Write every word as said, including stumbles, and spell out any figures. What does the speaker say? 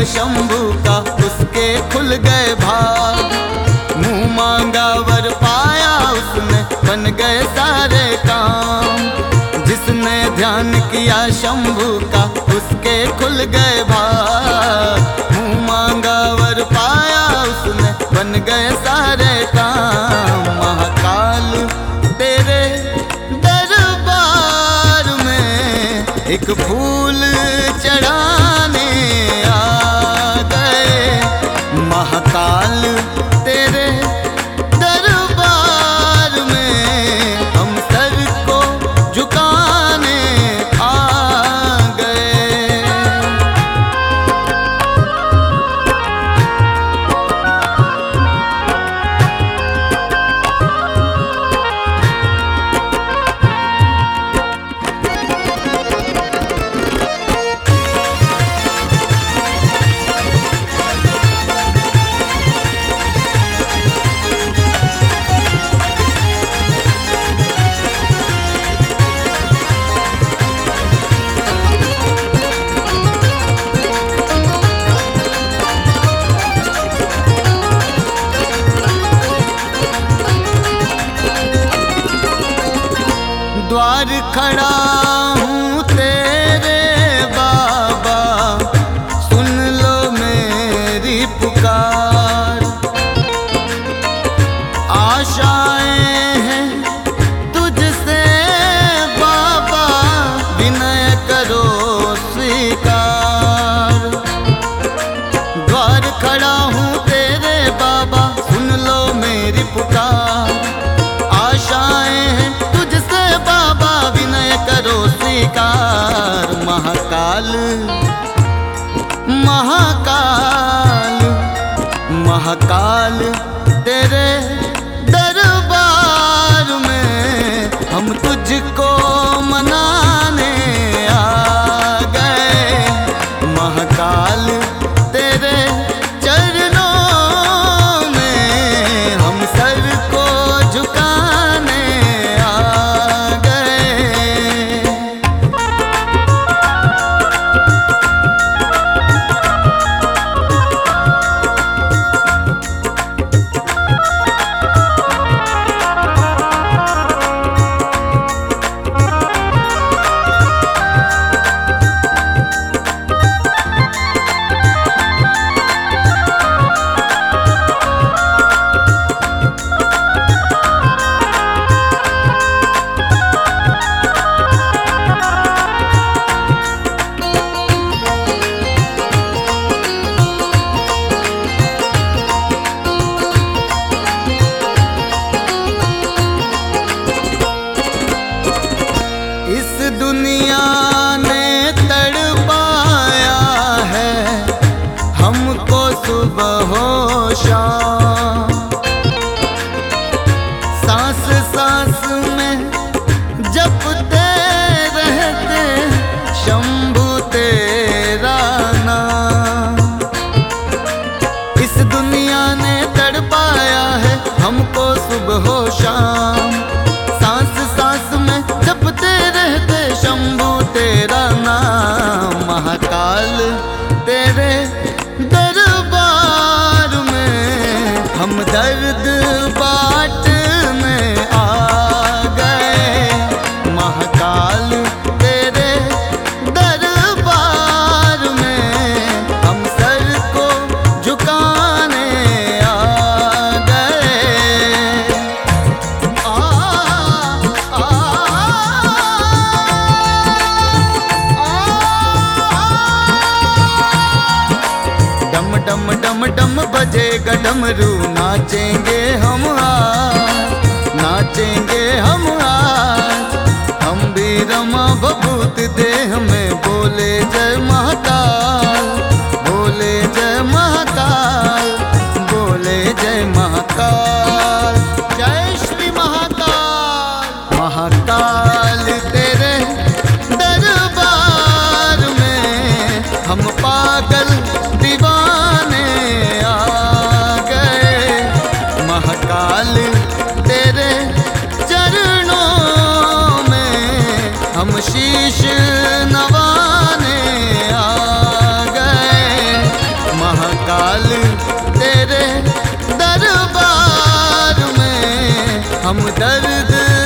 शंभू का उसके खुल गए भाग। मुंह मांगा वर पाया उसने, बन गए सारे काम। जिसने ध्यान किया शंभू का उसके खुल गए भाग। मुंह मांगा वर पाया उसने, बन गए सारे काम। महाकाल तेरे दरबार में एक फूल चढ़ाने आ गए। महाकाल तेरे दरबार में हम सर को झुकाने आ गए। द्वार खड़ा हूँ तेरे बाबा, सुन लो मेरी पुकार। आशाएं हैं तुझसे बाबा, विनय करो स्वीकार। द्वार खड़ा हूँ तेरे बाबा, सुन लो मेरी पुकार। आशाएं हैं बाबा, विनय करो स्वीकार। महाकाल महाकाल महाकाल तेरे दरबार में हम तुझको मनाने आ गए। महाकाल तेरे चरणों में हम सर को झुकाने दुनिया ने तड़पाया है हमको सुबह हो शाम। सांस सांस में जपते रहते शंभू तेरा नाम। इस दुनिया ने तड़पाया है हमको सुबह हो शाम। सांस सांस में जपते रहते शंभू तेरा नाम। महाकाल तेरे दरबार में हम दर्द बांटने आ गए। महाकाल तेरे दरबार में हम सर को झुकाने आ गए। आ, आ, डम डम डम डम बजेगा डमरू, नाचेंगे हम आज, नाचेंगे हम आज। हम भी रमा बभूत देह में बोले जय महाकाल, बोले जय महाकाल, बोले जय महाकाल। जय श्री महाकाल। महाकाल तेरे दरबार में हम पागल दीवाने आ गए। महाकाल तेरे चरणों महाकाल तेरे दरबार में हम दर्द